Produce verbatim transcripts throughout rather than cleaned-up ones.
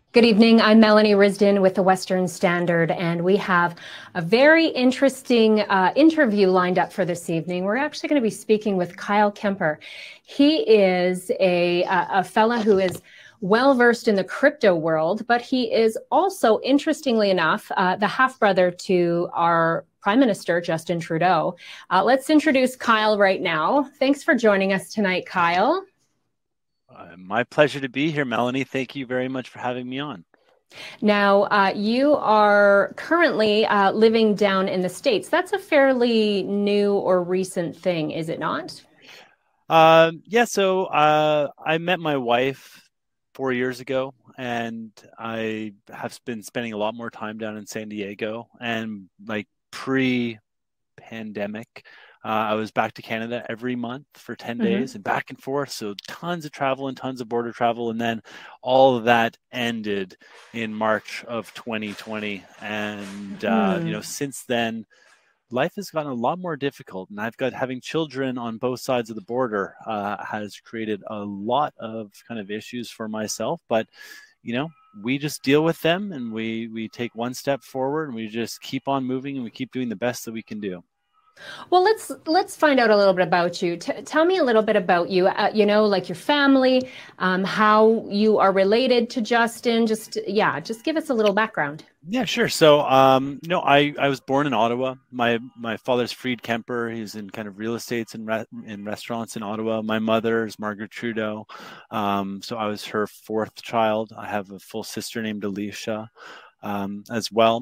Good evening. I'm Melanie Risden with the Western Standard, and we have a very interesting uh, interview lined up for this evening. We're actually going to be speaking with Kyle Kemper. He is a, a fella who is well versed in the crypto world, but he is also, interestingly enough, uh, the half brother to our Prime Minister, Justin Trudeau. Uh, let's introduce Kyle right now. Thanks for joining us tonight, Kyle. Uh, my pleasure to be here, Melanie. Thank you very much for having me on. Now, uh, you are currently uh, living down in the States. That's a fairly new or recent thing, is it not? Uh, yeah, so uh, I met my wife four years ago, and I have been spending a lot more time down in San Diego. And like pre-pandemic, uh, I was back to Canada every month for ten Mm-hmm. days and back and forth. So tons of travel and tons of border travel. And then all of that ended in March of twenty twenty. And, uh, you Hmm. know, since then, life has gotten a lot more difficult. And I've got having children on both sides of the border uh, has created a lot of kind of issues for myself. But, you know, we just deal with them and we, we take one step forward and we just keep on moving and we keep doing the best that we can do. Well, let's let's find out a little bit about you. T tell me a little bit about you. Uh, you know, like your family, um, how you are related to Justin. Just yeah, just give us a little background. Yeah, sure. So, um, you know, I, I was born in Ottawa. My my father's Freed Kemper. He's in kind of real estates and re- in restaurants in Ottawa. My mother is Margaret Trudeau. Um, so I was her fourth child. I have a full sister named Alicia um, as well.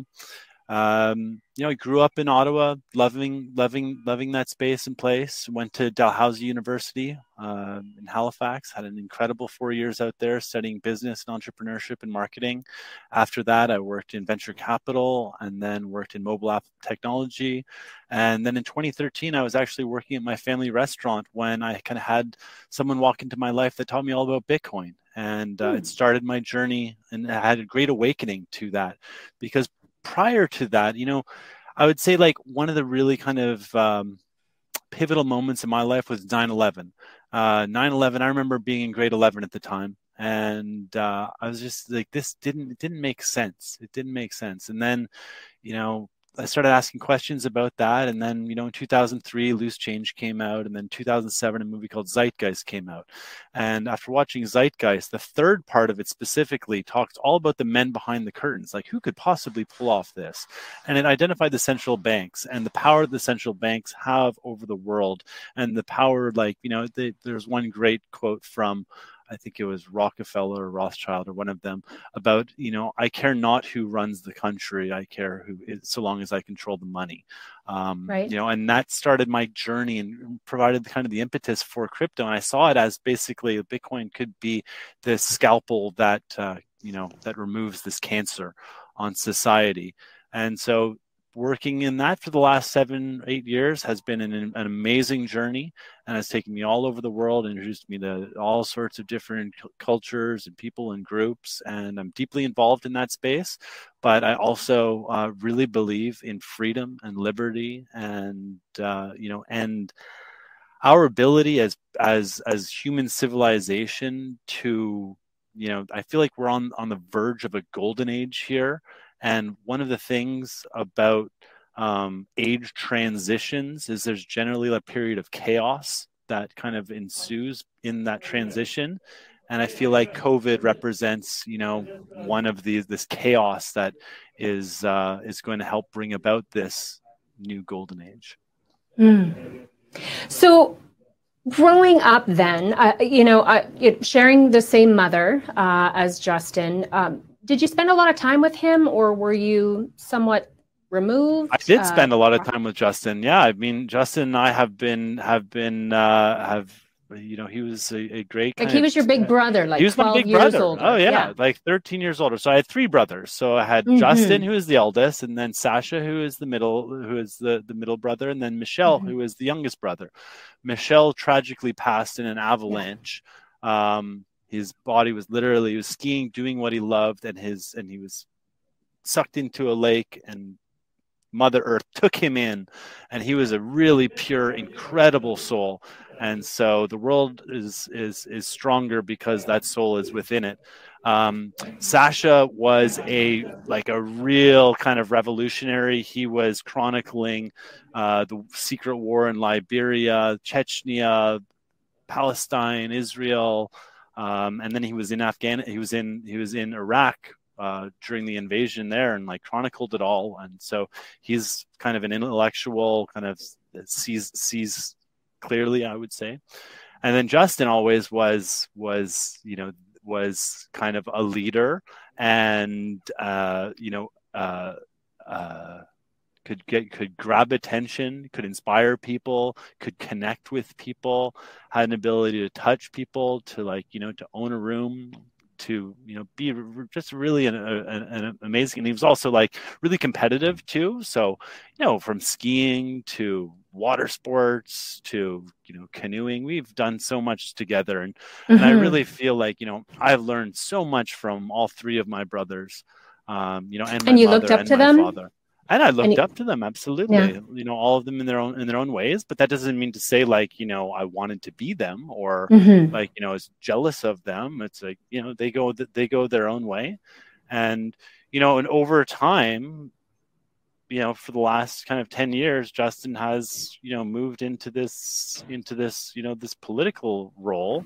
Um, you know, I grew up in Ottawa, loving, loving, loving that space and place. Went to Dalhousie University uh, in Halifax. Had an incredible four years out there studying business and entrepreneurship and marketing. After that, I worked in venture capital and then worked in mobile app technology. And then in twenty thirteen, I was actually working at my family restaurant when I kind of had someone walk into my life that taught me all about Bitcoin. And uh, it Hmm. started my journey, and I had a great awakening to that because prior to that, you know, I would say like one of the really kind of um, pivotal moments in my life was nine eleven. Uh, nine eleven, I remember being in grade eleven at the time. And uh, I was just like, this didn't, it didn't make sense. It didn't make sense. And then, you know, I started asking questions about that. And then, you know, in two thousand three, Loose Change came out. And then two thousand seven, a movie called Zeitgeist came out. And after watching Zeitgeist, the third part of it specifically talked all about the men behind the curtains. Like, who could possibly pull off this? And it identified the central banks and the power the central banks have over the world. And the power, like, you know, they, there's one great quote from, I think it was Rockefeller or Rothschild or one of them about, you know, I care not who runs the country. I care who is, so long as I control the money. Um, Right. you know, and that started my journey and provided the kind of the impetus for crypto. And I saw it as basically Bitcoin could be this scalpel that, uh, you know, that removes this cancer on society. And so working in that for the last seven, eight years has been an, an amazing journey and has taken me all over the world, introduced me to all sorts of different cultures and people and groups. And I'm deeply involved in that space. But I also uh, really believe in freedom and liberty and, uh, you know, and our ability as, as, as human civilization to, you know, I feel like we're on, on the verge of a golden age here. And one of the things about um, age transitions is there's generally a period of chaos that kind of ensues in that transition. And I feel like COVID represents, you know, one of these this chaos that is uh, is going to help bring about this new golden age. Mm. So growing up then, uh, you know, uh, sharing the same mother uh, as Justin, um, did you spend a lot of time with him or were you somewhat I removed? did Uh, spend a lot of time with Justin. Yeah, I mean, Justin and I have been have been uh, have you know he was a, a great like kind he of was your big brother, he like was my twelve big years brother. Oh older. yeah, Yeah. like thirteen years older. So I had three brothers. So I had Justin, Mm-hmm. who is the eldest, and then Sasha, who is the middle, who is the the middle brother, and then Michelle, Mm-hmm. who is the youngest brother. Michelle tragically passed in an Yeah. avalanche. Um, his body was literally he was skiing, doing what he loved, and his and he was sucked into a lake and Mother Earth took him in, and he was a really pure, incredible soul. And so the world is is is stronger because that soul is within it. Um, Sasha was a like a real kind of revolutionary. He was chronicling uh, the secret war in Liberia, Chechnya, Palestine, Israel, um, and then he was in Afghan. He was in he was in Iraq uh, during the invasion there, and like chronicled it all. And so he's kind of an intellectual, kind of sees sees clearly, I would say. And then Justin always was was you know was kind of a leader, and uh, you know. Uh, uh, could get could grab attention, could inspire people, could connect with people, had an ability to touch people, to like, you know, to own a room, to, you know, be just really an, an, an amazing. And he was also like really competitive too. So, you know, from skiing to water sports to, you know, canoeing, we've done so much together. And, mm-hmm. and I really feel like, you know, I've learned so much from all three of my brothers, um, you know, and my and you mother looked up and to my them? father. And I looked and, up to them, absolutely. Yeah. You know, all of them in their own in their own ways. But that doesn't mean to say like, you know, I wanted to be them or mm-hmm. like, you know, I was jealous of them. It's like, you know, they go they go their own way, and you know, and over time, you know, for the last kind of ten years, Justin has, you know, moved into this into this, you know, this political role,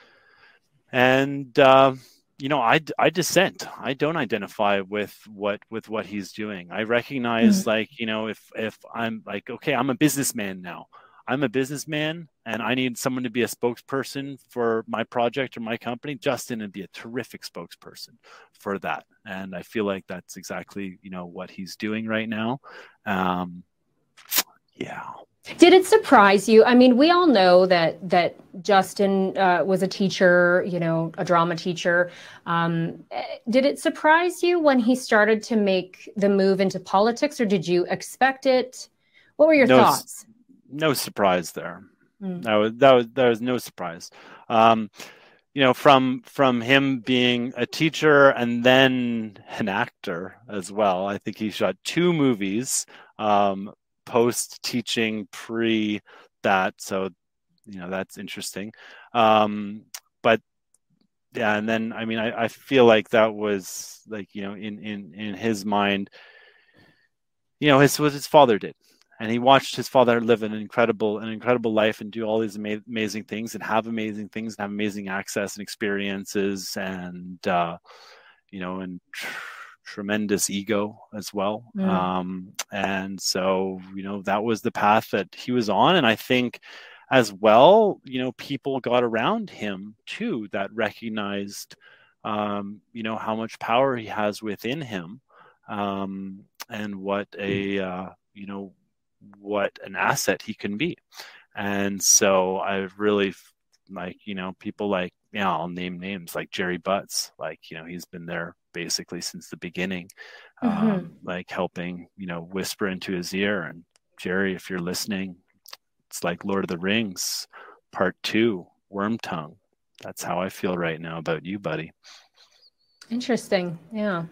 and. Uh, You know, I, I dissent. I don't identify with what with what he's doing. I recognize, mm-hmm. like, you know, if if I'm like, okay, I'm a businessman now. I'm a businessman, and I need someone to be a spokesperson for my project or my company. Justin would be a terrific spokesperson for that, and I feel like that's exactly, you know, what he's doing right now. Um, yeah. Did it surprise you? I mean, we all know that that Justin uh, was a teacher, you know, a drama teacher. Um, did it surprise you when he started to make the move into politics, or did you expect it? What were your no, thoughts? No surprise there. Mm. That was that was there was no surprise. Um, you know, from from him being a teacher and then an actor as well. I think he shot two movies. Um, post teaching, pre that, so you know, that's interesting. Um but yeah, and then I mean I, I feel like that was like, you know, in in in his mind, you know, his what his father did, and he watched his father live an incredible an incredible life and do all these ama- amazing things and have amazing things and have amazing access and experiences, and uh you know, and tremendous ego as well. Mm. Um, and so, you know, that was the path that he was on. And I think as well, you know, people got around him too that recognized, um, you know, how much power he has within him, um, and what a, uh, you know, what an asset he can be. And so I really like, you know, people like, yeah, I'll name names like Jerry Butts, like, you know, he's been there basically since the beginning, mm-hmm. um, like helping, you know, whisper into his ear. And Jerry, if you're listening, it's like Lord of the Rings, part two, Wormtongue. That's how I feel right now about you, buddy. Interesting. Yeah.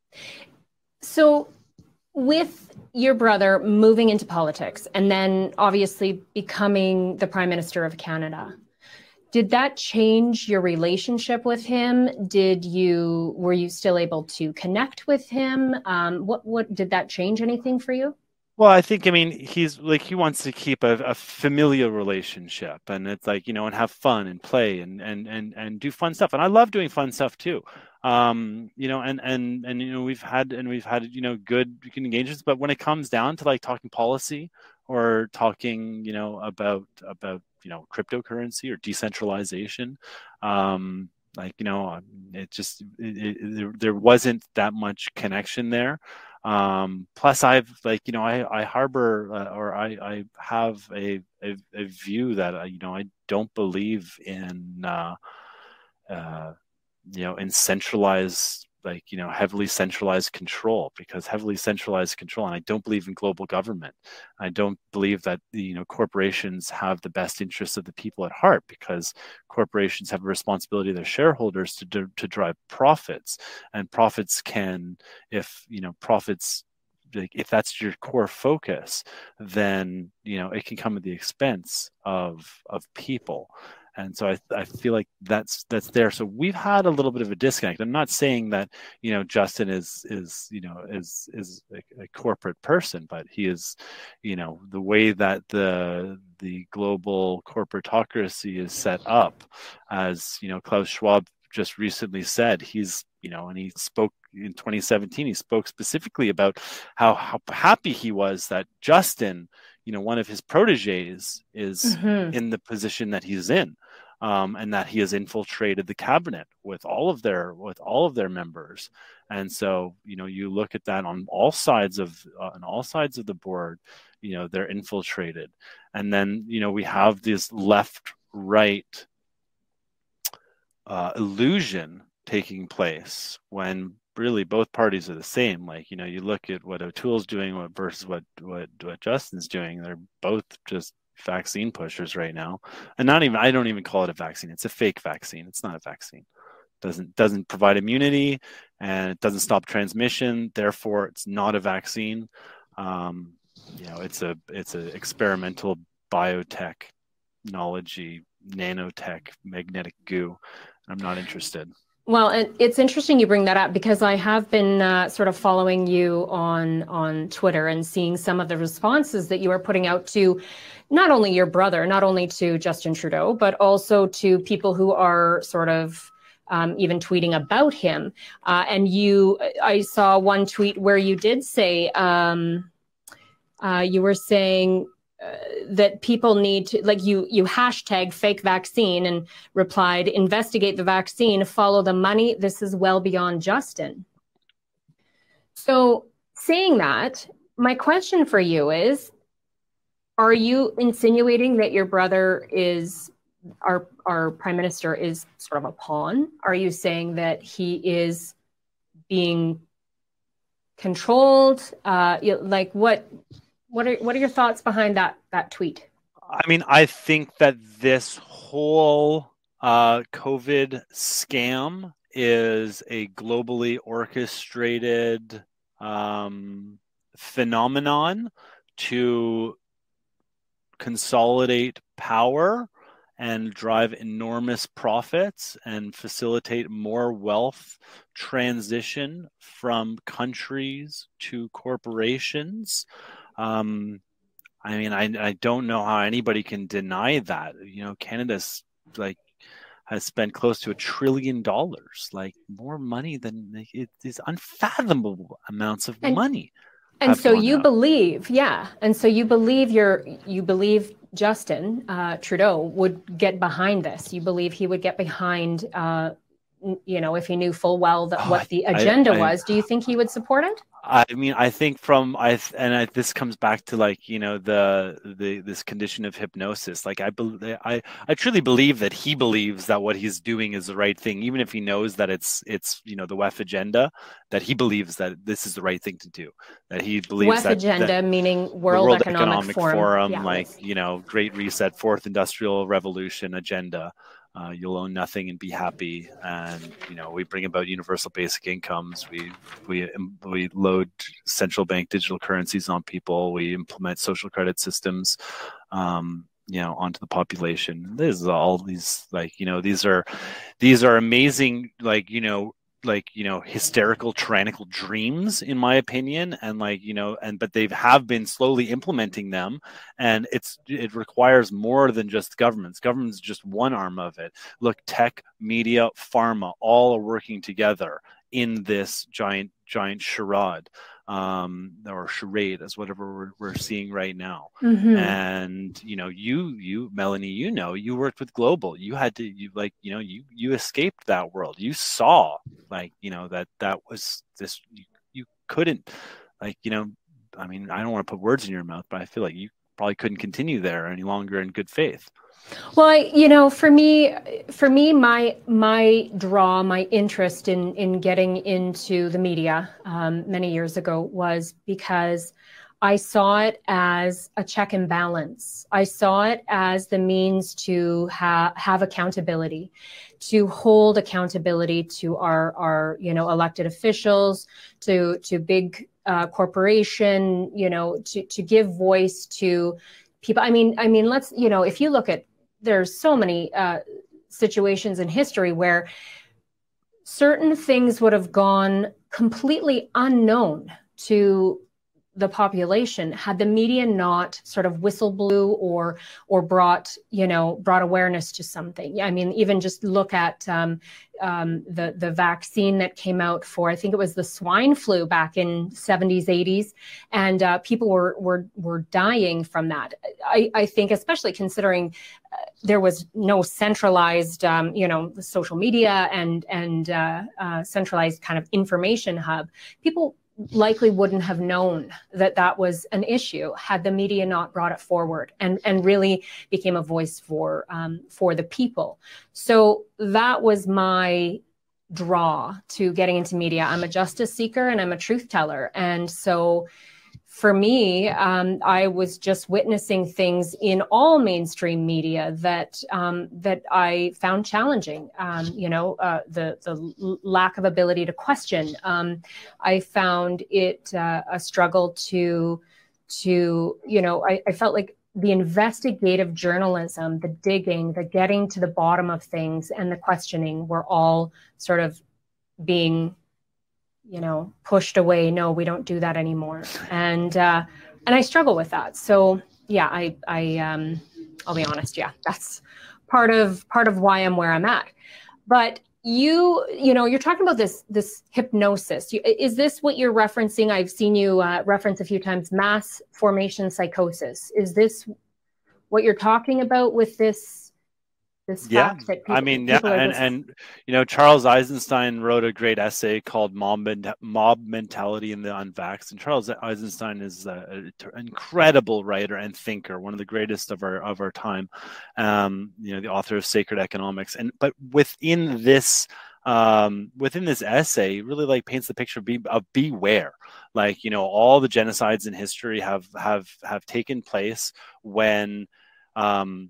So with your brother moving into politics and then obviously becoming the Prime Minister of Canada, did that change your relationship with him? Did you, were you still able to connect with him? Um, what, what, did that change anything for you? Well, I think, I mean, he's like, he wants to keep a, a familial relationship, and it's like, you know, and have fun and play and, and, and, and do fun stuff. And I love doing fun stuff too. Um, you know, and, and, and, you know, we've had, and we've had, you know, good engagements, but when it comes down to like talking policy or talking, you know, about, about, you know, cryptocurrency or decentralization, um, like, you know, it just, it, it, there, there wasn't that much connection there. Um, plus I've like, you know, I, I harbor uh, or I, I have a, a, a view that, uh, you know, I don't believe in, uh, uh, you know, in centralized, like, you know, heavily centralized control, because heavily centralized control, and I don't believe in global government. I don't believe that, you know, corporations have the best interests of the people at heart, because corporations have a responsibility to their shareholders to to drive profits, and profits can, if, you know, profits like, if that's your core focus, then, you know, it can come at the expense of of people. And so I, I feel like that's that's there. So we've had a little bit of a disconnect. I'm not saying that, you know, Justin is is you know is is a, a corporate person, but he is, you know, the way that the the global corporatocracy is set up, as you know, Klaus Schwab just recently said, he's, you know, and he spoke in twenty seventeen. He spoke specifically about how how happy he was that Justin, you know, one of his proteges, is mm-hmm. in the position that he's in. Um, and that he has infiltrated the cabinet with all of their with all of their members, and so, you know, you look at that on all sides of uh, on all sides of the board, you know, they're infiltrated, and then, you know, we have this left-right uh, illusion taking place when really both parties are the same. Like, you know, you look at what O'Toole's doing versus what what what Justin's doing; they're both just vaccine pushers right now. And not even, I don't even call it a vaccine. It's a fake vaccine. It's not a vaccine. Doesn't doesn't provide immunity, and it doesn't stop transmission. Therefore, it's not a vaccine. Um, you know, it's a it's an experimental biotechnology, nanotech, magnetic goo. I'm not interested. Well, and it's interesting you bring that up, because I have been uh, sort of following you on on Twitter and seeing some of the responses that you are putting out to not only your brother, not only to Justin Trudeau, but also to people who are sort of um, even tweeting about him. Uh, and you, I saw one tweet where you did say, um, uh, you were saying, Uh, that people need to, like, you you hashtag fake vaccine and replied, investigate the vaccine, follow the money. This is well beyond Justin. So saying that, my question for you is, are you insinuating that your brother is, our, our prime minister is sort of a pawn? Are you saying that he is being controlled? Uh, like what... What are what are your thoughts behind that that tweet? I mean, I think that this whole uh, COVID scam is a globally orchestrated um, phenomenon to consolidate power and drive enormous profits and facilitate more wealth transition from countries to corporations. Um, I mean, I I don't know how anybody can deny that. You know, Canada's like has spent close to a trillion dollars, like more money than it is, unfathomable amounts of and, money. And so you out. believe, yeah, and so you believe you're you believe Justin uh, Trudeau would get behind this. You believe he would get behind, uh, you know, if he knew full well that oh, what the agenda I, I, was. Do you think he would support it? I mean, I think from I and I, this comes back to, like, you know, the the this condition of hypnosis. Like, I believe I I truly believe that he believes that what he's doing is the right thing, even if he knows that it's it's you know the W E F agenda. That he believes that this is the right thing to do. That he believes W E F that agenda, that meaning World, World Economic, Economic Forum, Forum yeah, like you know, Great Reset, Fourth Industrial Revolution agenda. Uh, you'll own nothing and be happy, and you know we bring about universal basic incomes. We we we load central bank digital currencies on people. We implement social credit systems, um, you know, onto the population. This is all these like you know these are these are amazing like you know. like you know hysterical tyrannical dreams, in my opinion, and like you know and but they have been slowly implementing them, and it's it requires more than just governments. Government's just one arm of it. Look, tech, media, pharma, all are working together in this giant giant charade, um or charade, as whatever we're, we're seeing right now. Mm-hmm. And you know you you Melanie, you know you worked with Global. You had to you like you know you you escaped that world. You saw like you know that that was this you, you couldn't like you know I mean I don't want to put words in your mouth, but I feel like you probably couldn't continue there any longer in good faith. Well, I, you know, for me, for me, my my draw, my interest in in getting into the media um, many years ago was because I saw it as a check and balance. I saw it as the means to ha- have accountability, to hold accountability to our our you know elected officials, to to big uh, corporation, you know, to, to give voice to people. I mean, I mean, let's, you know, if you look at, there's so many uh, situations in history where certain things would have gone completely unknown to the population had the media not sort of whistle blew or or brought you know brought awareness to something. I mean, even just look at um, um, the the vaccine that came out for, I think it was the swine flu back in seventies, eighties, and uh, people were were were dying from that. I, I think, especially considering uh, there was no centralized um, you know social media and and uh, uh, centralized kind of information hub. People likely wouldn't have known that that was an issue had the media not brought it forward and, and really became a voice for um, for the people. So that was my draw to getting into media. I'm a justice seeker and I'm a truth teller. And so for me, um, I was just witnessing things in all mainstream media that um, that I found challenging. Um, you know, uh, the the lack of ability to question. Um, I found it uh, a struggle to to you know. I, I felt like the investigative journalism, the digging, the getting to the bottom of things, and the questioning were all sort of being, you know, pushed away. No, we don't do that anymore. And, uh, and I struggle with that. So yeah, I, I, um, I'll be honest. Yeah, that's part of, part of why I'm where I'm at. But you, you know, you're talking about this, this hypnosis. Is this what you're referencing? I've seen you uh, reference a few times, mass formation psychosis. Is this what you're talking about with this? This yeah, fact that people, I mean, yeah, and, just... and you know, Charles Eisenstein wrote a great essay called "Mob Mob Mentality and the Unvaxxed," and Charles Eisenstein is an incredible writer and thinker, one of the greatest of our of our time. Um, you know, the author of Sacred Economics, and but within this. Um, within this essay, he really like paints the picture of, be, of beware. Like, you know, all the genocides in history have have have taken place when um,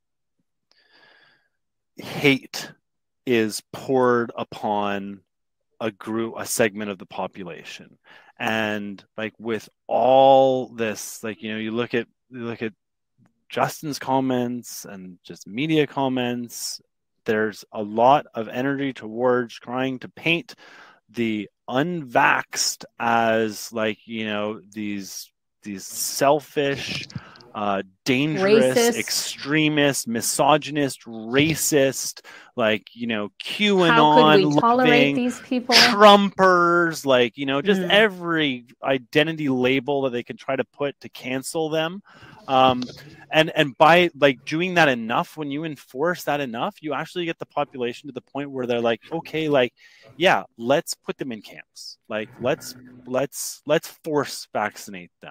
hate is poured upon a group, a segment of the population. And like with all this, like, you know, you look at you look at Justin's comments and just media comments, there's a lot of energy towards trying to paint the unvaxxed as like, you know, these these selfish, uh, dangerous, racist, extremist, misogynist, racist, like, you know, QAnon, how could we tolerate these people? Trumpers, like, you know, just mm. every identity label that they can try to put to cancel them. Um, and, and by like doing that enough, when you enforce that enough, you actually get the population to the point where they're like, okay, like, yeah, let's put them in camps. Like, let's, let's, let's force vaccinate them.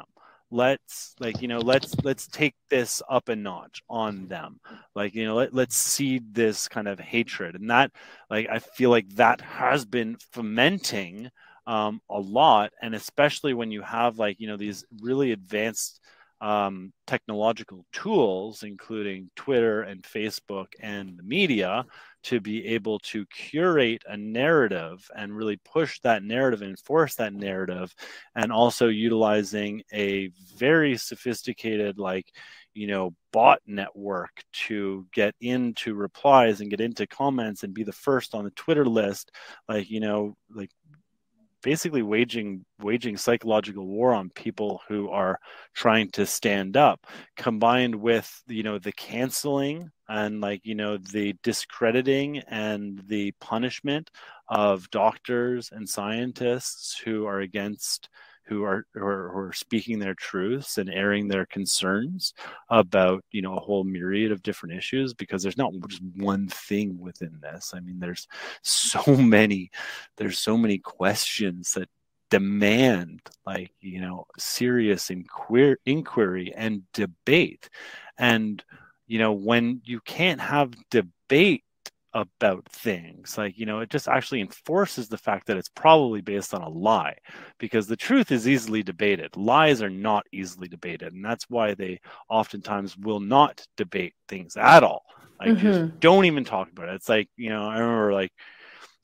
Let's like, you know, let's, let's take this up a notch on them. Like, you know, let, let's seed this kind of hatred. And that, like, I feel like that has been fomenting um, a lot. And especially when you have like, you know, these really advanced um, technological tools, including Twitter and Facebook and the media, to be able to curate a narrative and really push that narrative and enforce that narrative, and also utilizing a very sophisticated, like, you know, bot network to get into replies and get into comments and be the first on the Twitter list, like, you know, like basically waging waging psychological war on people who are trying to stand up, combined with, you know, the canceling and, like, you know, the discrediting and the punishment of doctors and scientists who are against who are, who are who are speaking their truths and airing their concerns about, you know, a whole myriad of different issues, because there's not just one thing within this. I mean, there's so many, there's so many questions that demand, like, you know, serious inquir- inquiry and debate. And, you know, when you can't have debate about things, like, you know, it just actually enforces the fact that it's probably based on a lie, because the truth is easily debated. Lies are not easily debated, and that's why they oftentimes will not debate things at all. Like, mm-hmm. just don't even talk about it. It's like, you know, I remember like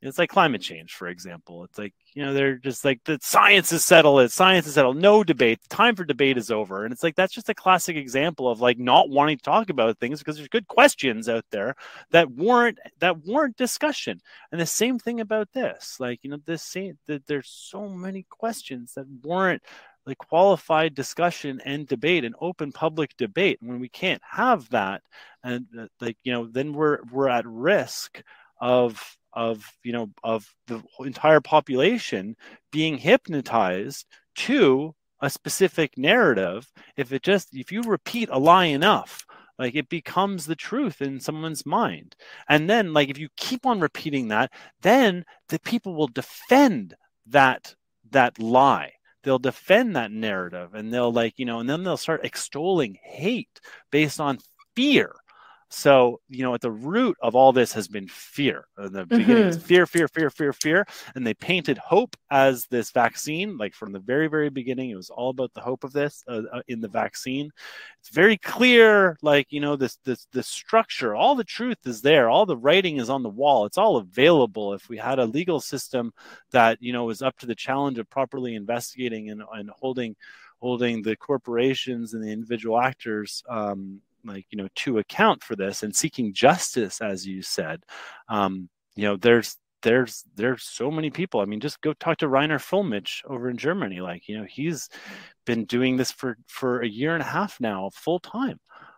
It's like climate change, for example. It's like, you know, they're just like, the science is settled. It science is settled. No debate. Time for debate is over. And it's like, that's just a classic example of like not wanting to talk about things because there's good questions out there that warrant that warrant discussion. And the same thing about this. Like, you know, this same that there's so many questions that warrant like qualified discussion and debate and open public debate. And when we can't have that, and uh, like, you know, then we're we're at risk of of, you know, of the entire population being hypnotized to a specific narrative. If it just, if you repeat a lie enough, like it becomes the truth in someone's mind. And then like, if you keep on repeating that, then the people will defend that, that lie. They'll defend that narrative, and they'll like, you know, and then they'll start extolling hate based on fear. So, you know, at the root of all this has been fear. In the beginning, it's fear, fear, fear, fear, fear. And they painted hope as this vaccine. Like from the very, very beginning, it was all about the hope of this uh, uh, in the vaccine. It's very clear, like, you know, this, this, this structure, all the truth is there. All the writing is on the wall. It's all available. If we had a legal system that, you know, was up to the challenge of properly investigating and, and holding, holding the corporations and the individual actors, um, like, you know, to account for this and seeking justice, as you said, um, you know, there's, there's, there's so many people. I mean, just go talk to Rainer Fulmich over in Germany. Like, you know, he's been doing this for, for a year and a half now, full time.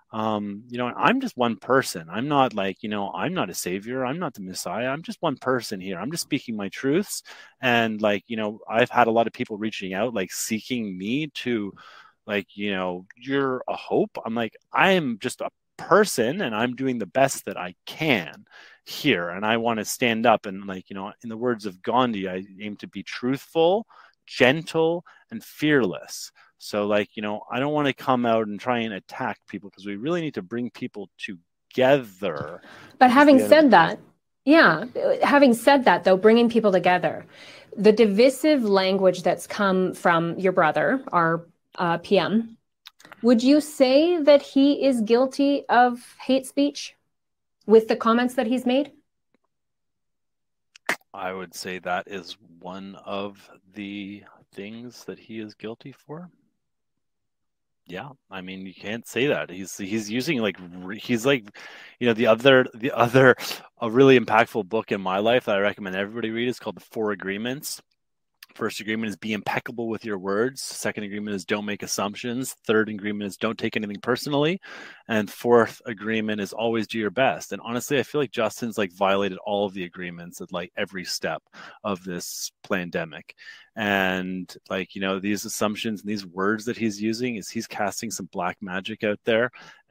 Um, you know, I'm just one person. I'm not like, you know, I'm not a savior. I'm not the Messiah. I'm just one person here. I'm just speaking my truths. And like, you know, I've had a lot of people reaching out, like seeking me to, like, you know, you're a hope. I'm like, I am just a person and I'm doing the best that I can here. And I want to stand up and, like, you know, in the words of Gandhi, I aim to be truthful, gentle, and fearless. So like, you know, I don't want to come out and try and attack people, because we really need to bring people together. But having said that, yeah, having said that, though, bringing people together, the divisive language that's come from your brother, our Uh, P M, would you say that he is guilty of hate speech with the comments that he's made? I would say that is one of the things that he is guilty for. Yeah, I mean, you can't say that. He's he's using like he's like, you know, the other the other a really impactful book in my life that I recommend everybody read is called The Four Agreements. First agreement is be impeccable with your words. Second agreement is don't make assumptions. Third agreement is don't take anything personally. And fourth agreement is always do your best. And honestly, I feel like Justin's like violated all of the agreements at like every step of this pandemic. And like, you know, these assumptions and these words that he's using is he's casting some black magic out there.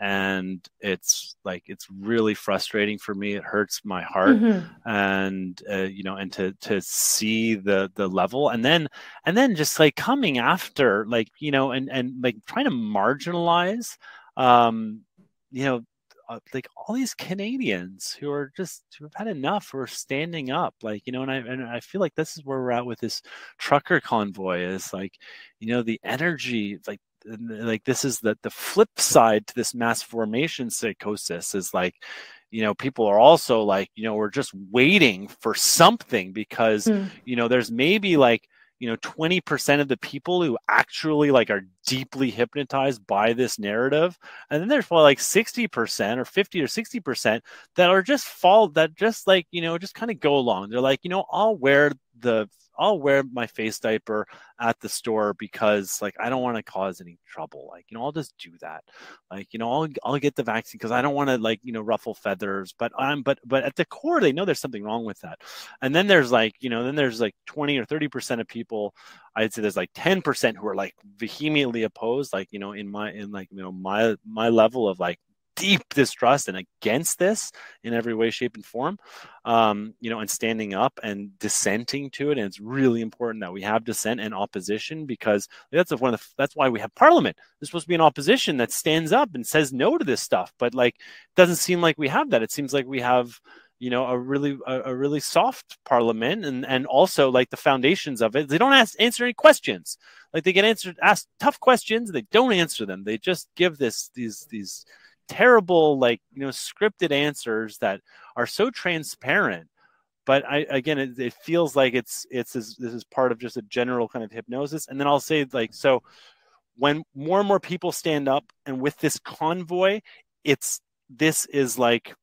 And it's like, it's really frustrating for me. It hurts my heart. Mm-hmm. And, uh, you know, and to, to see the, the level and then, and then just like coming after, like, you know, and, and like trying to marginalize, um, you know, uh, like all these Canadians who are just, who have had enough, who are standing up, like, you know, and I, and I feel like this is where we're at with this trucker convoy is like, you know, the energy, like, like this is the, the flip side to this mass formation psychosis is like, you know, people are also like, you know, we're just waiting for something because, mm. you know, there's maybe like, you know, twenty percent of the people who actually like are deeply hypnotized by this narrative. And then there's probably like sixty percent or fifty or sixty percent that are just fall that just like, you know, just kind of go along. They're like, you know, I'll wear the I'll wear my face diaper at the store because like, I don't want to cause any trouble. Like, you know, I'll just do that. Like, you know, I'll, I'll get the vaccine because I don't want to like, you know, ruffle feathers, but I'm, but, but at the core, they know there's something wrong with that. And then there's like, you know, then there's like twenty or thirty percent of people, I'd say there's like ten percent who are like vehemently opposed, like, you know, in my, in like, you know, my, my level of like, deep distrust and against this in every way, shape, and form, um, you know, and standing up and dissenting to it. And it's really important that we have dissent and opposition because that's one of the, that's why we have Parliament. There's supposed to be an opposition that stands up and says no to this stuff. But like, it doesn't seem like we have that. It seems like we have, you know, a really, a, a really soft Parliament, and and also like the foundations of it. They don't ask, answer any questions. Like they get answered, asked tough questions. They don't answer them. They just give this, these, these, terrible, like, you know, scripted answers that are so transparent, but I, again, it, it feels like it's, it's, this, this is part of just a general kind of hypnosis. And then I'll say like, so when more and more people stand up, and with this convoy, it's, this is like,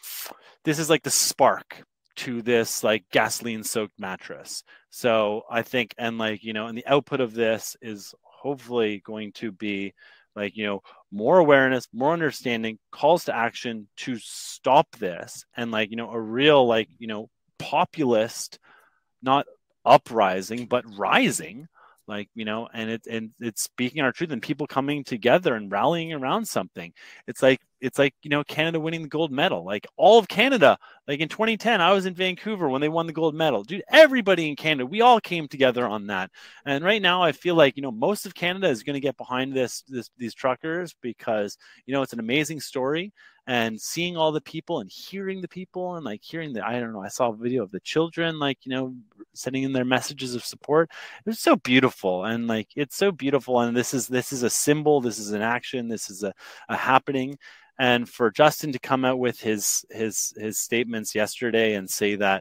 this is like the spark to this like gasoline soaked mattress. So I think, and like, you know, and the output of this is hopefully going to be like, you know, more awareness, more understanding, calls to action to stop this. And like, you know, a real like, you know, populist, not uprising, but rising, like, you know, and it, and it's speaking our truth and people coming together and rallying around something. It's like, it's like, you know, Canada winning the gold medal, like all of Canada, like in twenty ten, I was in Vancouver when they won the gold medal, dude, everybody in Canada, we all came together on that. And right now I feel like, you know, most of Canada is going to get behind this, this, these truckers, because, you know, it's an amazing story. And seeing all the people and hearing the people and like hearing the, I don't know, I saw a video of the children, like, you know, sending in their messages of support. It was so beautiful. And like, it's so beautiful. And this is, this is a symbol. This is an action. This is a, a happening. And for Justin to come out with his, his, his statements yesterday and say that,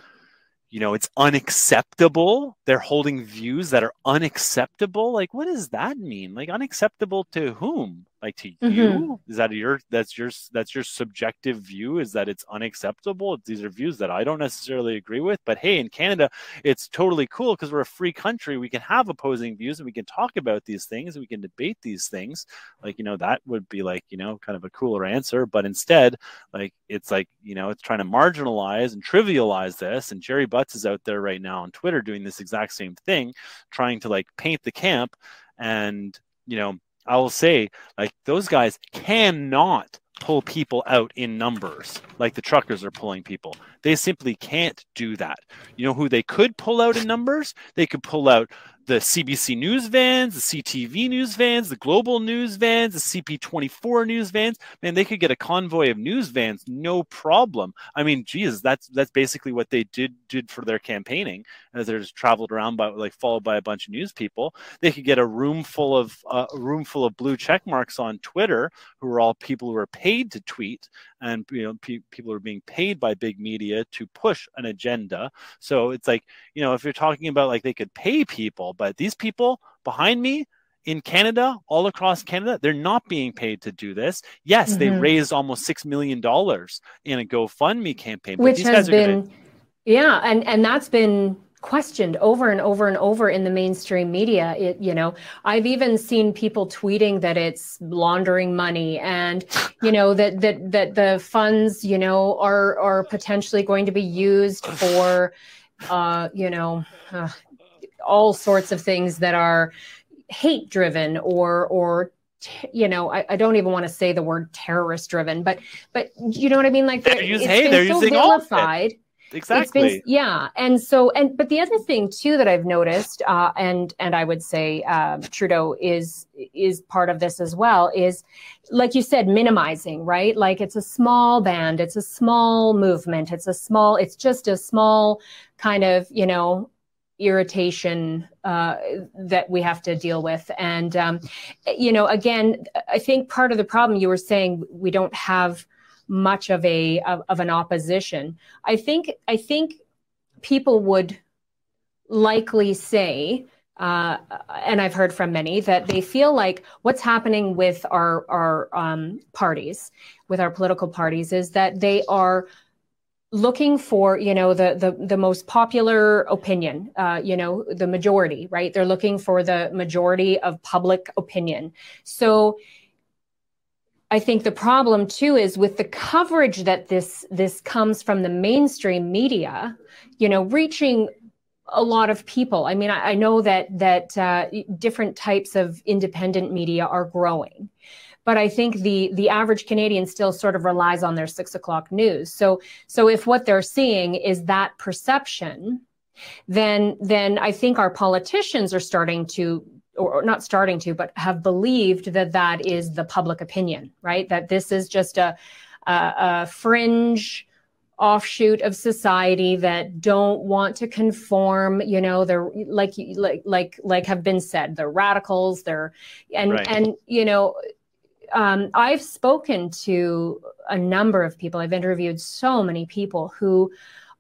you know, it's unacceptable. They're holding views that are unacceptable. Like, what does that mean? Like, unacceptable to whom? Like, to mm-hmm. you? Is that your, that's your, that's your subjective view, is that it's unacceptable? These are views that I don't necessarily agree with, but hey, in Canada, it's totally cool because we're a free country. We can have opposing views and we can talk about these things and we can debate these things. Like, you know, that would be like, you know, kind of a cooler answer, but instead, like, it's like, you know, it's trying to marginalize and trivialize this. And Jerry Butts is out there right now on Twitter doing this exact same thing, trying to like paint the camp. And, you know, I will say, like, those guys cannot pull people out in numbers like the truckers are pulling people. They simply can't do that. You know who they could pull out in numbers? They could pull out the C B C news vans, the C T V news vans, the Global news vans, the C P twenty-four news vans. Man, they could get a convoy of news vans, no problem. I mean, geez, that's that's basically what they did did for their campaigning, as they're just traveled around by, like, followed by a bunch of news people. They could get a room full of uh, a room full of blue check marks on Twitter, who are all people who are paid to tweet, and you know, pe- people are being paid by big media to push an agenda. So it's like, you know, if you're talking about like they could pay people, but these people behind me in Canada, all across Canada, they're not being paid to do this. Yes, mm-hmm. they raised almost six million dollars in a GoFundMe campaign, but which these has guys are been, gonna... yeah, and and that's been questioned over and over and over in the mainstream media. It, you know, I've even seen people tweeting that it's laundering money, and you know that that that the funds, you know, are are potentially going to be used for, uh, you know, uh, all sorts of things that are hate driven or or. You know, I, I don't even want to say the word terrorist driven, but but you know what I mean? Like, they're using, it's hey, been they're so using vilified. All exactly. Been, yeah. And so, and, but the other thing too, that I've noticed, uh, and, and I would say, um, Trudeau is, is part of this as well, is, like you said, minimizing, right? Like, it's a small band, it's a small movement, it's a small, it's just a small kind of, you know, irritation, uh, that we have to deal with. And, um, you know, again, I think part of the problem, you were saying, we don't have much of a of, of an opposition. I think I think people would likely say, uh, and I've heard from many, that they feel like what's happening with our our um, parties, with our political parties, is that they are looking for, you know, the the the most popular opinion, uh, you know, the majority, right? They're looking for the majority of public opinion. So I think the problem too is with the coverage that this this comes from the mainstream media, you know, reaching a lot of people. I mean, I, I know that that uh, different types of independent media are growing, but I think the the average Canadian still sort of relies on their six o'clock news. So so if what they're seeing is that perception, then then I think our politicians are starting to, or not starting to, but have believed that that is the public opinion, right? That this is just a, a, a fringe offshoot of society that don't want to conform. You know, they're like, like, like, like have been said, they're radicals. They're, and, right. and, you know, um, I've spoken to a number of people. I've interviewed so many people who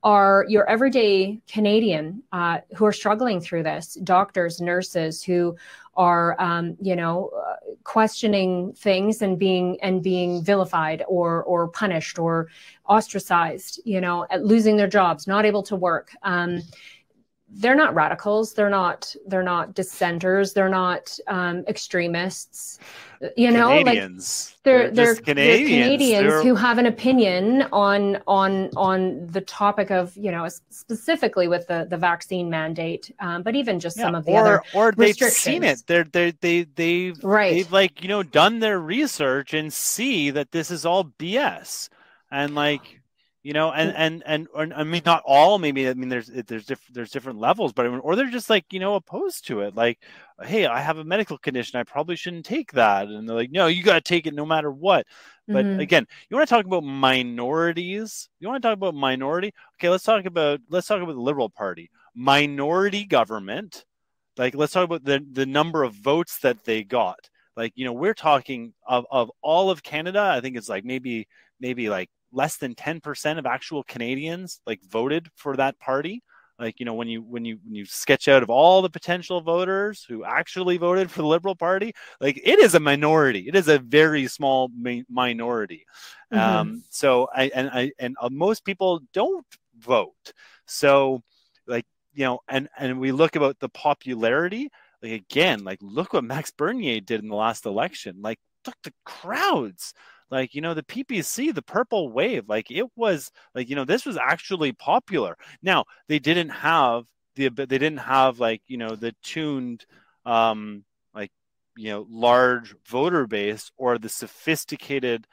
are your everyday Canadian uh, who are struggling through this, doctors, nurses who are, um, you know, uh, questioning things and being and being vilified or or punished or ostracized, you know, at losing their jobs, not able to work. Um, they're not radicals. They're not. They're not dissenters. They're not um, extremists. You know, Canadians. like they're they're, they're, just Canadians, they're Canadians they're... who have an opinion on on on the topic of, you know, specifically with the the vaccine mandate, um, but even just yeah, some of the or, other or they've seen it. They're they they they've right. they've like you know done their research and see that this is all B S and like. You know, and, and, and, or, I mean, not all, maybe, I mean, there's, there's different, there's different levels, but I mean, or they're just like, you know, opposed to it. Like, hey, I have a medical condition. I probably shouldn't take that. And they're like, no, you got to take it no matter what. But mm-hmm. again, you want to talk about minorities? You want to talk about minority? Okay, let's talk about, let's talk about the Liberal Party. Minority government. Like, let's talk about the, the number of votes that they got. Like, you know, we're talking of, of all of Canada. I think it's like maybe, maybe like, less than ten percent of actual Canadians like voted for that party. Like, you know, when you, when you, when you sketch out of all the potential voters who actually voted for the Liberal Party, like it is a minority. It is a very small mi- minority. Mm-hmm. Um, so I, and I, and uh, most people don't vote. So like, you know, and, and we look about the popularity, like, again, like look what Max Bernier did in the last election. Like, look, the crowds. Like, you know, the P P C, the purple wave, like it was like, you know, this was actually popular. Now, they didn't have the, they didn't have like, you know, the tuned, um, like, you know, large voter base or the sophisticated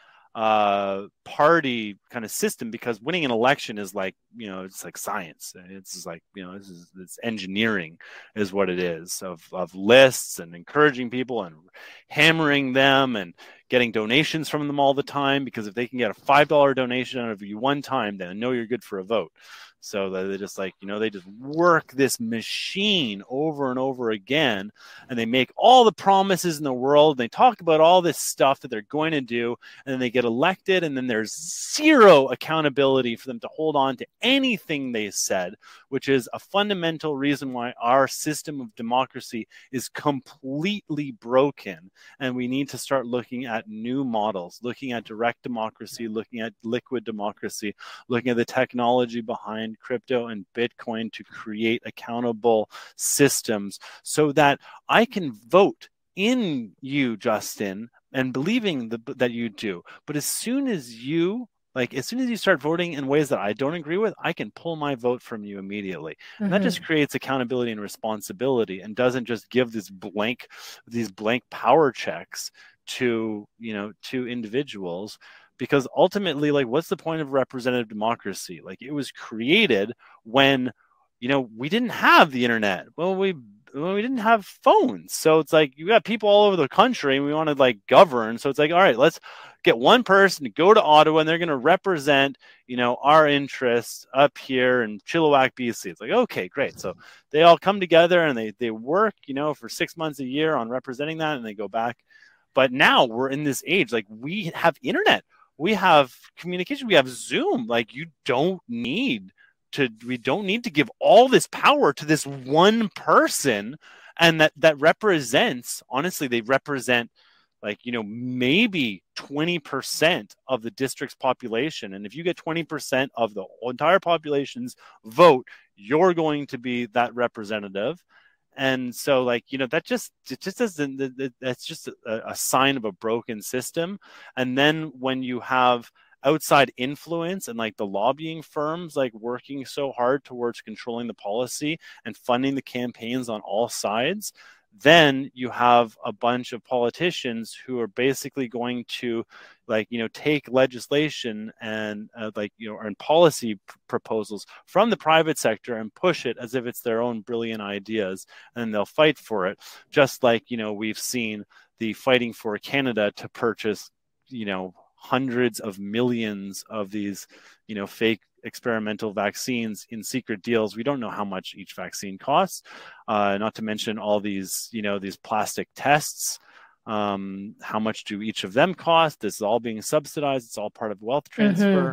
uh, party kind of system, because winning an election is like, you know, it's like science. It's just like, you know, this is, it's engineering is what it is of, of lists and encouraging people and hammering them and getting donations from them all the time, because if they can get a five dollar donation out of you one time, then I know you're good for a vote. So they just like, you know, they just work this machine over and over again, and they make all the promises in the world. They talk about all this stuff that they're going to do, and then they get elected, and then there's zero accountability for them to hold on to anything they said, which is a fundamental reason why our system of democracy is completely broken. And we need to start looking at new models, looking at direct democracy, looking at liquid democracy, looking at the technology behind crypto and Bitcoin to create accountable systems so that I can vote in you, Justin, and believing the, that you do. But as soon as you, like, as soon as you start voting in ways that I don't agree with, I can pull my vote from you immediately. Mm-hmm. And that just creates accountability and responsibility, and doesn't just give this blank, these blank power checks to, you know, to individuals. Because ultimately, like, what's the point of representative democracy? Like, it was created when, you know, we didn't have the internet. Well, we well, we didn't have phones. So it's like, you got people all over the country and we want to like govern. So it's like, all right, let's get one person to go to Ottawa and they're going to represent, you know, our interests up here in Chilliwack, B C. It's like, okay, great. So they all come together and they, they work, you know, for six months a year on representing that, and they go back. But now we're in this age, like, we have internet. We have communication. We have Zoom. Like, you don't need to, we don't need to give all this power to this one person. And that, that represents, honestly, they represent like, you know, maybe twenty percent of the district's population. And if you get twenty percent of the entire population's vote, you're going to be that representative. And so, like, you know, that just, it just doesn't, that's just a, a sign of a broken system. And then when you have outside influence and like the lobbying firms, like working so hard towards controlling the policy and funding the campaigns on all sides, then you have a bunch of politicians who are basically going to, like, you know, take legislation and uh, like, you know, and policy p- proposals from the private sector and push it as if it's their own brilliant ideas, and they'll fight for it. Just like, you know, we've seen the Fighting for Canada to purchase, you know, hundreds of millions of these, you know, fake experimental vaccines in secret deals. We don't know how much each vaccine costs, uh, not to mention all these, you know, these plastic tests. Um, how much do each of them cost? This is all being subsidized. It's all part of wealth transfer.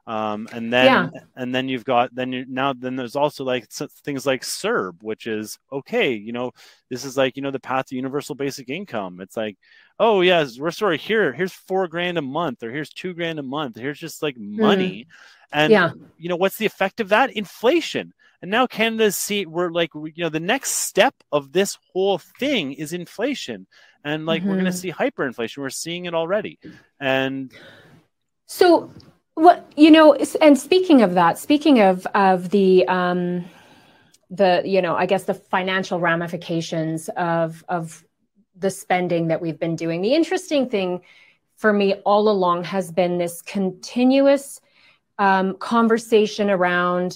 Um, and then Yeah. and then you've got then you now then there's also like things like CERB, which is okay, you know, this is like, you know, the path to universal basic income. It's like, oh yes, we're sorry, here here's four grand a month, or here's two grand a month, here's just like money. Mm. And Yeah. you know, what's the effect of that? Inflation. And now Canada's see we're like, you know, the next step of this whole thing is inflation. And like, mm-hmm. we're going to see hyperinflation. We're seeing it already. And so what, you know, and speaking of that, speaking of, of the, um, the, you know, I guess the financial ramifications of, of the spending that we've been doing, the interesting thing for me all along has been this continuous um, conversation around,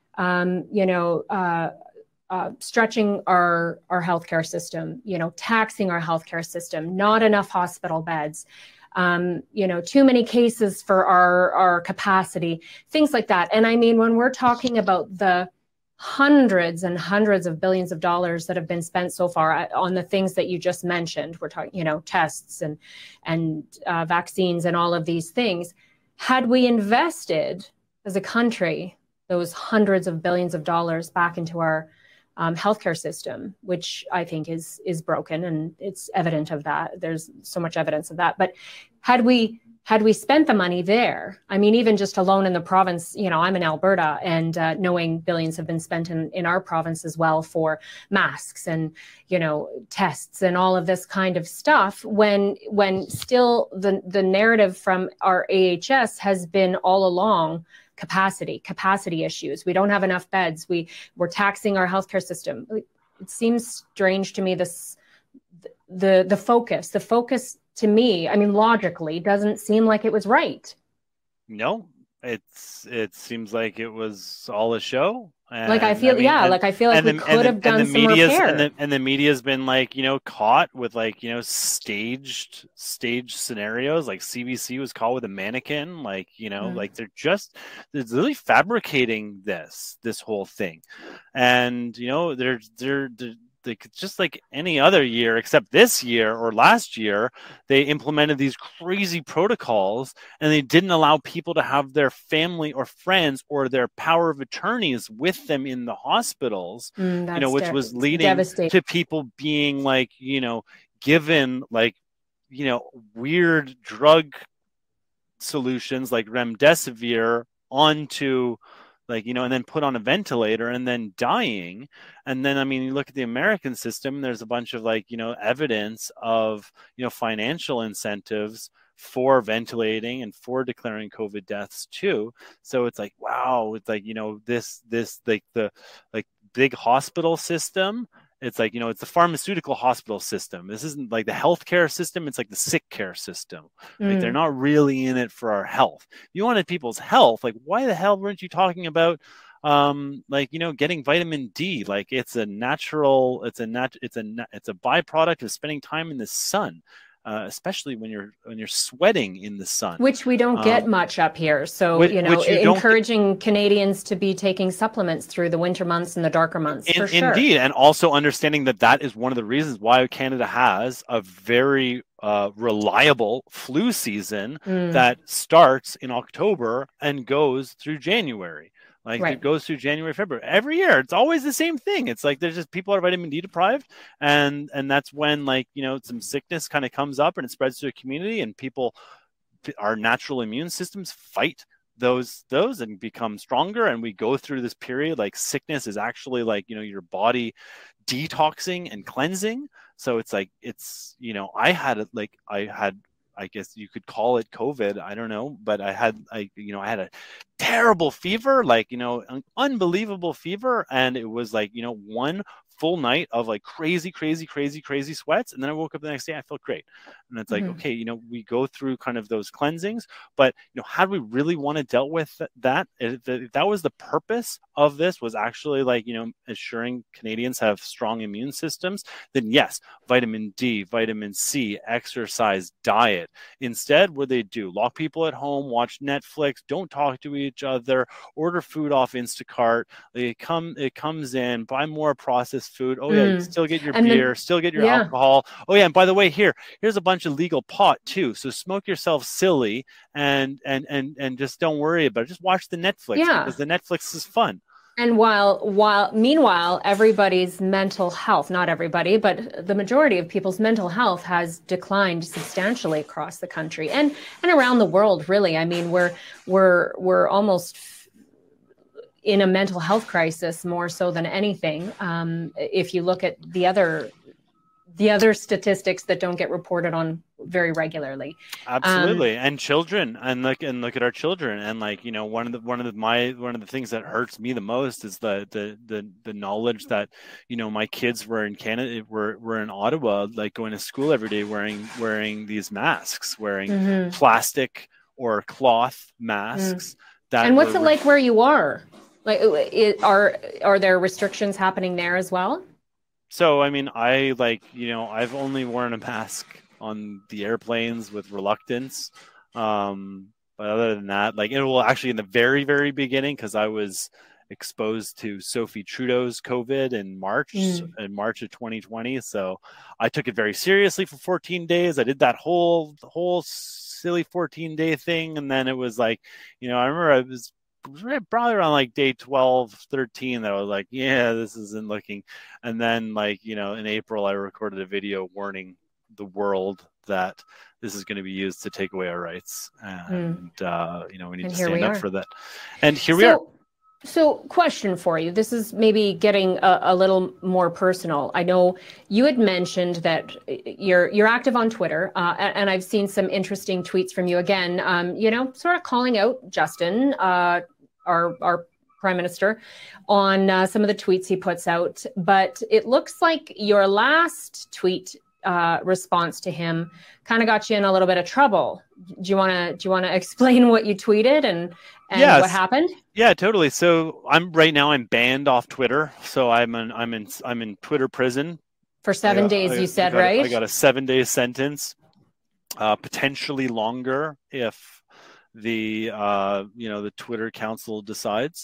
um, you know, uh, uh, stretching our, our healthcare system, you know, taxing our healthcare system, not enough hospital beds, um, you know, too many cases for our, our capacity, things like that. And I mean, when we're talking about the hundreds and hundreds of billions of dollars that have been spent so far on the things that you just mentioned, we're talking, you know, tests and, and uh, vaccines and all of these things. Had we invested as a country those hundreds of billions of dollars back into our um, healthcare system, which I think is is broken, and it's evident of that. There's so much evidence of that. But had we had we spent the money there, I mean, even just alone in the province, you know, I'm in Alberta, and uh, knowing billions have been spent in, in our province as well for masks and, you know, tests and all of this kind of stuff, when when still the, the narrative from our A H S has been all along capacity, capacity issues. We don't have enough beds. We, we're taxing our healthcare system. It seems strange to me, this, the, the focus, the focus to me, I mean, logically, doesn't seem like it was right. No, it's, it seems like it was all a show. And, like I feel, I mean, yeah, and, like I feel like we the, could have done some repair. And the, and the media's been like, you know, caught with like, you know, staged, staged scenarios. Like C B C was caught with a mannequin. Like, you know, mm. like they're just, they're really fabricating this, this whole thing. And, you know, they're, they're, they're Like, just like any other year, except this year or last year, they implemented these crazy protocols, and they didn't allow people to have their family or friends or their power of attorneys with them in the hospitals, mm, you know, which was leading to people being like, you know, given like, you know, weird drug solutions like remdesivir onto, like, you know, and then put on a ventilator and then dying. And then, I mean, you look at the American system, there's a bunch of like, you know, evidence of, you know, financial incentives for ventilating and for declaring COVID deaths too. So it's like, wow, it's like, you know, this, this, like the, like big hospital system. It's like, you know, it's the pharmaceutical hospital system. This isn't like the healthcare system. It's like the sick care system. Mm. Like they're not really in it for our health. If you wanted people's health, like why the hell weren't you talking about, um, like, you know, getting vitamin D? Like it's a natural, it's a nat, it's a, it's a byproduct of spending time in the sun. Uh, especially when you're when you're sweating in the sun, which we don't get um, much up here. So which, you know, you encouraging get... Canadians to be taking supplements through the winter months and the darker months. In, for sure. Indeed, and also understanding that that is one of the reasons why Canada has a very uh, reliable flu season mm. that starts in October and goes through January. Like right. It goes through January, February every year. It's always the same thing. It's like there's just people are vitamin D deprived, and and that's when, like, you know, some sickness kind of comes up and it spreads to a community, and people, our natural immune systems fight those those and become stronger, and we go through this period. Like sickness is actually like, you know, your body detoxing and cleansing. So it's like it's, you know, I had it like I had. I guess you could call it COVID. I don't know, but I had, I, you know, I had a terrible fever, like, you know, an unbelievable fever. And it was like, you know, one full night of like crazy, crazy, crazy, crazy sweats. And then I woke up the next day, I felt great. And it's like, mm-hmm. okay, you know, we go through kind of those cleansings, but, you know, had we really want to deal with that, if that was the purpose of this was actually like, you know, assuring Canadians have strong immune systems, then yes, vitamin D, vitamin C, exercise, diet. Instead, what they do, lock people at home, watch Netflix, don't talk to each other, order food off Instacart. They come, it comes in, buy more processed food. Oh yeah, mm. you still get your and beer, then, still get your yeah. alcohol. Oh yeah, and by the way, here, here's a bunch of legal pot too. So smoke yourself silly and and and and just don't worry about it. Just watch the Netflix yeah. because the Netflix is fun. And while while meanwhile, everybody's mental health, not everybody, but the majority of people's mental health has declined substantially across the country and and around the world, really. I mean, we're we're we're almost in a mental health crisis more so than anything. Um, if you look at the other the other statistics that don't get reported on very regularly. Absolutely. Um, and children, and look and look at our children. And like, you know, one of the one of the my one of the things that hurts me the most is the the the the knowledge that, you know, my kids were in Canada, were were in Ottawa, like going to school every day wearing wearing these masks, wearing mm-hmm. plastic or cloth masks. Mm. That and what's were, it like where you are? Like, it, are are there restrictions happening there as well? So, I mean, I like, you know, I've only worn a mask on the airplanes with reluctance. Um, but other than that, like it will actually in the very, very beginning, because I was exposed to Sophie Trudeau's COVID in March, mm. in March of twenty twenty. So I took it very seriously for fourteen days. I did that whole, whole silly fourteen day thing. And then it was like, you know, I remember I was It was probably around like day twelve, thirteen that I was like, yeah, this isn't looking. And then like, you know, in April, I recorded a video warning the world that this is going to be used to take away our rights. And, mm. uh, you know, we need and to stand up for that. And here so, we are. So question for you. This is maybe getting a, a little more personal. I know you had mentioned that you're you're active on Twitter, uh, and, and I've seen some interesting tweets from you again, um, you know, sort of calling out Justin, uh, our, our Prime Minister, on uh, some of the tweets he puts out. But it looks like your last tweet uh, response to him kind of got you in a little bit of trouble. Do you want to do you want to explain what you tweeted and and yes. what happened? Yeah, totally. So I'm right now I'm banned off Twitter. So I'm in I'm in I'm in Twitter prison for seven got, days. I, you said I got, right? I got a seven day sentence, uh, potentially longer if the uh, you know the Twitter Council decides.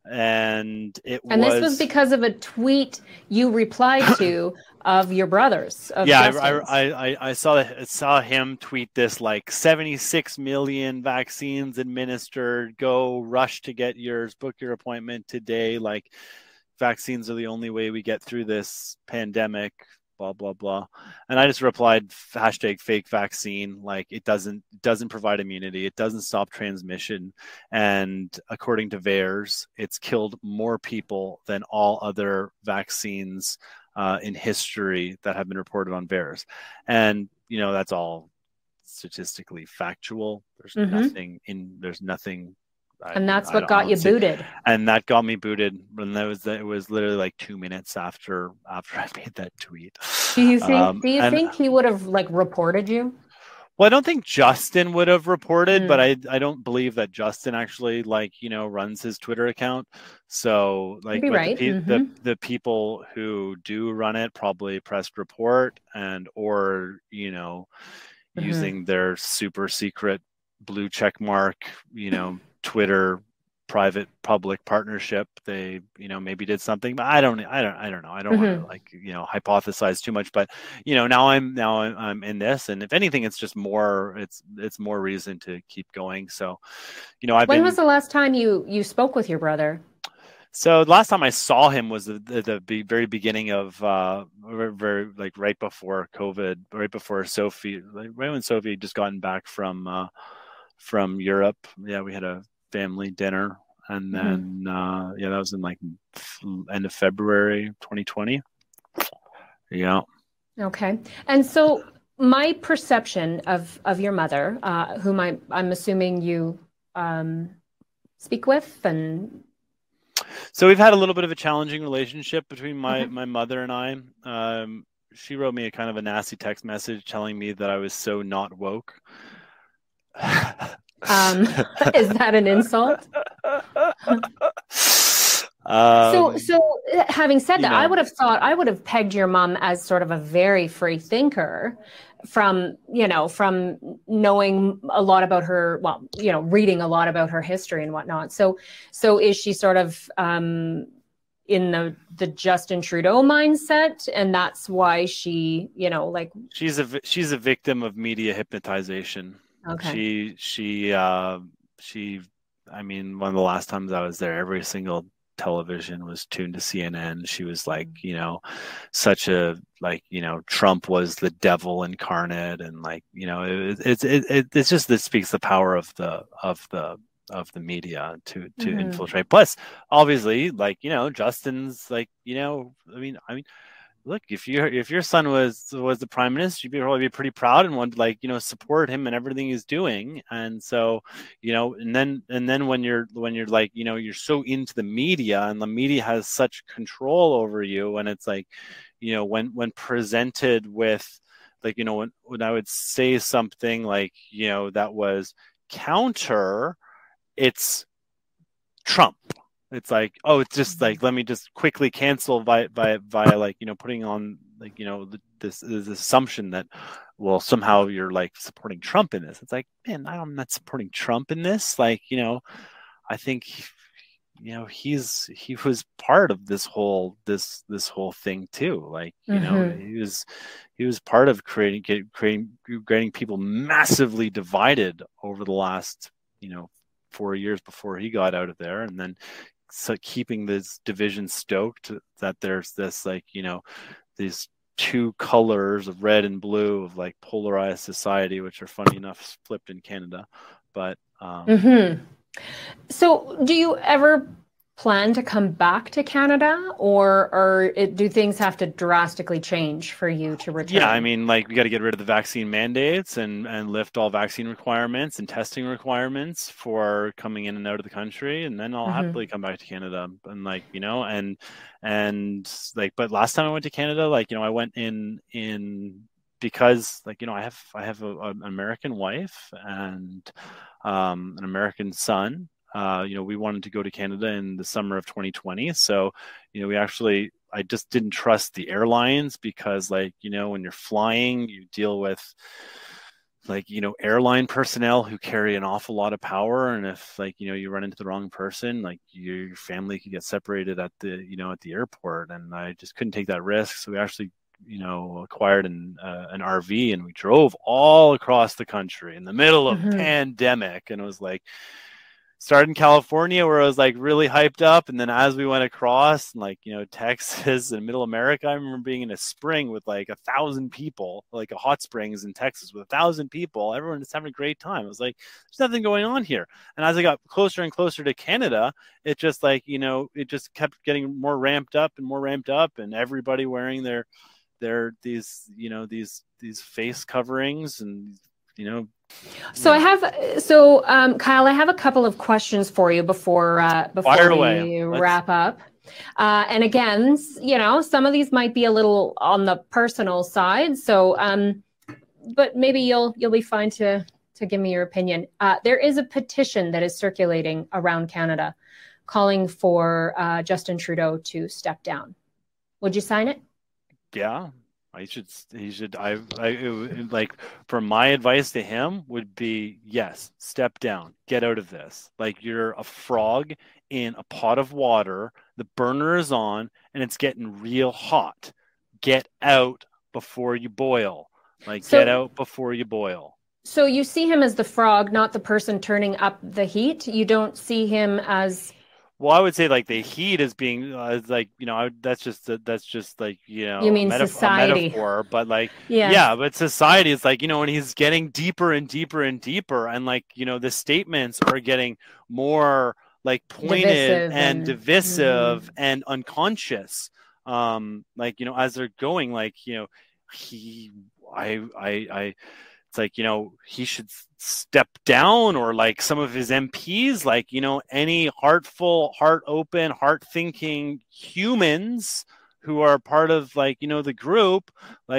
And it and was, this was because of a tweet you replied to of your brothers. Of yeah, I, I, I, I saw I saw him tweet this like seventy-six million vaccines administered. Go rush to get yours. Book your appointment today. Like vaccines are the only way we get through this pandemic. Blah blah blah. And I just replied hashtag fake vaccine. Like it doesn't doesn't provide immunity. It doesn't stop transmission. And according to VAERS, it's killed more people than all other vaccines uh, in history that have been reported on VAERS. And you know that's all statistically factual. There's mm-hmm. nothing in. There's nothing. And I, that's what got you booted. And that got me booted. And that was it was literally like two minutes after after I made that tweet. Do you think? Um, do you and, think he would have like reported you? Well, I don't think Justin would have reported, mm. but I I don't believe that Justin actually like you know runs his Twitter account. So like right. the, mm-hmm. the the people who do run it probably pressed report and or you know mm-hmm. using their super secret blue check mark you know. Twitter private public partnership they you know maybe did something, but I don't I don't I don't know I don't mm-hmm. want to like you know hypothesize too much, but you know now I'm now I'm, I'm in this, and if anything it's just more it's it's more reason to keep going. So you know I've when been, was the last time you you spoke with your brother? So the last time I saw him was the, the, the very beginning of uh very like right before COVID, right before Sophie, like right when Sophie had just gotten back from uh from Europe. Yeah, we had a family dinner, and then mm-hmm. uh yeah that was in like end of February twenty twenty. Yeah. Okay. And so my perception of of your mother, uh whom I I'm assuming you um speak with, and so we've had a little bit of a challenging relationship between my mm-hmm. my mother and I. Um she wrote me a kind of a nasty text message telling me that I was so not woke. um, is that an insult? So, Um, so uh, having said you that, I know, would have thought I would have pegged your mom as sort of a very free thinker from, you know, from knowing a lot about her, well, you know, reading a lot about her history and whatnot. So, so is she sort of um, in the the Justin Trudeau mindset, and that's why she, you know, like she's a she's a victim of media hypnotization. okay, She she uh, she. I mean, one of the last times I was there, every single television was tuned to C N N. She was like, you know, such a like, you know, Trump was the devil incarnate, and like, you know, it, it's it, it it's just that speaks the power of the of the of the media to to mm-hmm. infiltrate. Plus, obviously, like, you know, Justin's like, you know, I mean, I mean look, if your if your son was was the prime minister, you'd be probably be pretty proud and want to, like, you know, support him and everything he's doing. And so, you know, and then and then when you're when you're like, you know, you're so into the media, and the media has such control over you, and it's like, you know, when when presented with, like, you know, when when I would say something like, you know, that was counter, it's Trump. It's like, oh, it's just like, let me just quickly cancel by by via like, you know, putting on, like, you know, this, this assumption that, well, somehow you're like supporting Trump in this. It's like, man, I'm not supporting Trump in this. Like, you know, I think, you know, he's he was part of this whole this this whole thing too. Like, you know, Mm-hmm. he was he was part of creating creating creating people massively divided over the last, you know, four years before he got out of there, and then so keeping this division stoked, that there's this, like, you know, these two colors of red and blue of like polarized society, which are funny enough flipped in Canada. But um Mm-hmm. So, do you ever plan to come back to Canada, or or it, do things have to drastically change for you to yeah, I return? mean, like, we got to get rid of the vaccine mandates and and lift all vaccine requirements and testing requirements for coming in and out of the country, and then I'll Mm-hmm. happily come back to Canada. And, like, you know, and and like, but last time I went to Canada, like, you know, I went in in because, like, you know, I have I have a, an American wife and um, an American son. Uh, you know, we wanted to go to Canada in the summer of twenty twenty, so, you know, we actually I just didn't trust the airlines because, like, you know, when you're flying, you deal with, like, you know, airline personnel who carry an awful lot of power. And if, like, you know, you run into the wrong person, like, your, your family could get separated at the, you know, at the airport. And I just couldn't take that risk. So we actually, you know, acquired an, uh, an R V, and we drove all across the country in the middle of a Mm-hmm. pandemic. And it was like, started in California where I was like really hyped up, and then as we went across, like, you know, Texas and Middle America, I remember being in a spring with like a thousand people, like a hot springs in Texas with a thousand people. Everyone is having a great time. It was like, there's nothing going on here. And as I got closer and closer to Canada, it just, like, you know, it just kept getting more ramped up and more ramped up, and everybody wearing their their these, you know, these these face coverings, and, you know, So I yeah. have, so um, Kyle, I have a couple of questions for you before uh, before Fire away. we Let's wrap up. Uh, and again, you know, some of these might be a little on the personal side. So, um, but maybe you'll you'll be fine to to give me your opinion. Uh, there is a petition that is circulating around Canada, calling for uh, Justin Trudeau to step down. Would you sign it? yeah, I should, he should, I, I, it, like, for my advice to him would be, yes, step down, get out of this. Like, you're a frog in a pot of water, the burner is on, and it's getting real hot. Get out before you boil. Like, get So, out before you boil. so you see him as the frog, not the person turning up the heat. You don't see him as Well, I would say, like, the heat is being, uh, like, you know, I, that's just that's just like, you you know, a mean metaf- a society. metaphor. But, like, Yes, yeah, but society is like, you know, when he's getting deeper and deeper and deeper, and, like, you know, the statements are getting more like pointed divisive and and mhm. divisive and unconscious. Um, like, you know, as they're going, like, you know, he, I, I, I it's like, you know, he should step down, or like some of his M Ps, like, you know, any heartful, heart open, heart thinking humans who are part of, like, you know, the group, like,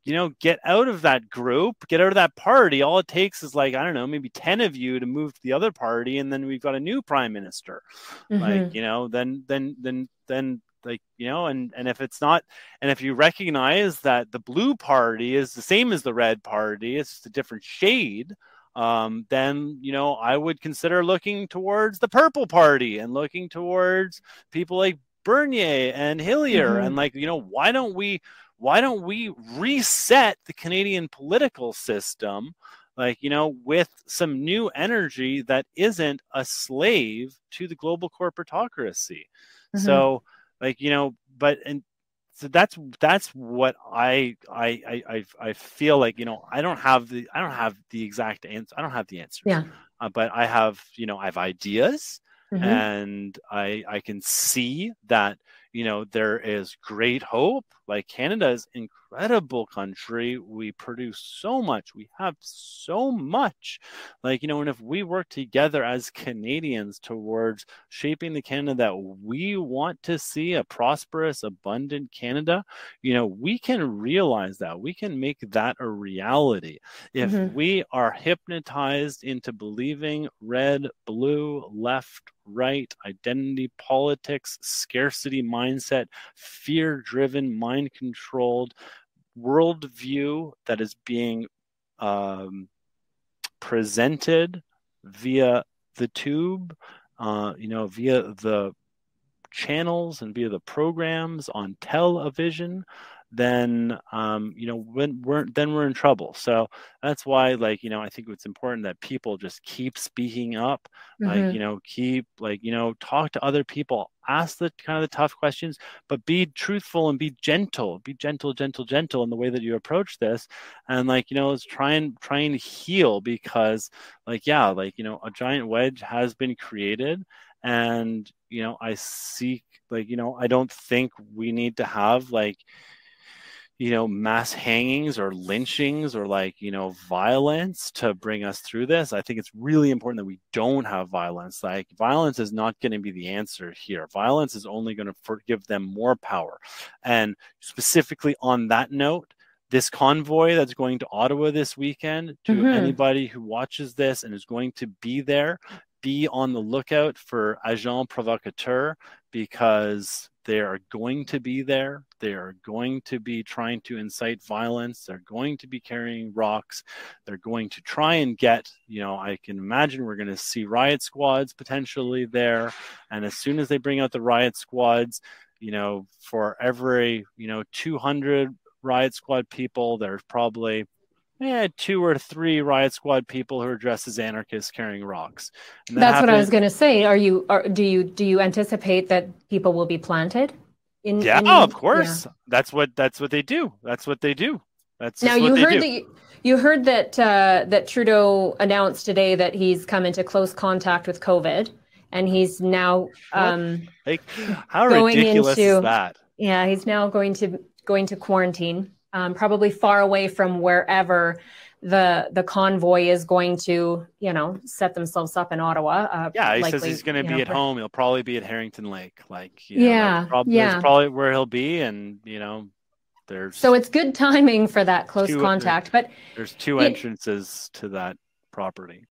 you know, get out of that group, get out of that party. All it takes is like, I don't know, maybe ten of you to move to the other party, and then we've got a new prime minister. Mm-hmm. Like, you know, then, then, then, then, like, you know, and, and if it's not, and if you recognize that the blue party is the same as the red party, it's just a different shade, um, then, you know, I would consider looking towards the purple party and looking towards people like Bernier and Hillier. Mm-hmm. And like, you know, why don't we, why don't we reset the Canadian political system, like, you know, with some new energy that isn't a slave to the global corporatocracy. Mm-hmm. So, like, you know, but, and so that's, that's what I, I, I, I feel like, you know, I don't have the, I don't have the exact answer. I don't have the answer. Yeah. Uh, but I have, you know, I have ideas, mm-hmm. and I, I can see that, you know, there is great hope. Like, Canada is an incredible country. We produce so much. We have so much. Like, you know, and if we work together as Canadians towards shaping the Canada that we want to see, a prosperous, abundant Canada, you know, we can realize that. We can make that a reality. If mm-hmm. we are hypnotized into believing red, blue, left, right, identity politics, scarcity mindset, fear-driven, mind-controlled worldview that is being um, presented via the tube, uh, you know, via the channels and via the programs on television, then um, you know, when we're then we're in trouble. So that's why, like, you know, I think it's important that people just keep speaking up, mm-hmm. like, you know, keep like, you know, talk to other people, ask the kind of the tough questions, but be truthful and be gentle, be gentle, gentle, gentle in the way that you approach this. And like, you know, let's try and try and heal, because like, yeah, like, you know, a giant wedge has been created. And, you know, I seek, like, you know, I don't think we need to have like, you know, mass hangings or lynchings or like, you know, violence to bring us through this. I think it's really important that we don't have violence. Like, violence is not going to be the answer here. Violence is only going to give them more power. And specifically on that note, this convoy that's going to Ottawa this weekend, to mm-hmm. anybody who watches this and is going to be there, be on the lookout for agents provocateurs, because they are going to be there. They are going to be trying to incite violence. They're going to be carrying rocks. They're going to try and get, you know, I can imagine we're going to see riot squads potentially there. And as soon as they bring out the riot squads, you know, for every, you know, two hundred riot squad people, there's probably yeah, two or three riot squad people who are dressed as anarchists carrying rocks. And that That's happened. What I was going to say. Are you? Are, do you? Do you anticipate that people will be planted? In, yeah, in, of course. Yeah. That's what. That's what they do. That's what they do. That's now what you they heard do. that. You, you heard that uh, that Trudeau announced today that he's come into close contact with COVID, and he's now um, like how ridiculous into, is that? Yeah, he's now going to going to quarantine. Um, probably far away from wherever the the convoy is going to, you know, set themselves up in Ottawa. Uh, yeah, he likely, says he's going to be know, at home. He'll probably be at Harrington Lake, like you yeah, know, that's prob- yeah. that's probably where he'll be, and you know, there's so it's good timing for that close two, contact. there, but there's two entrances it, to that property.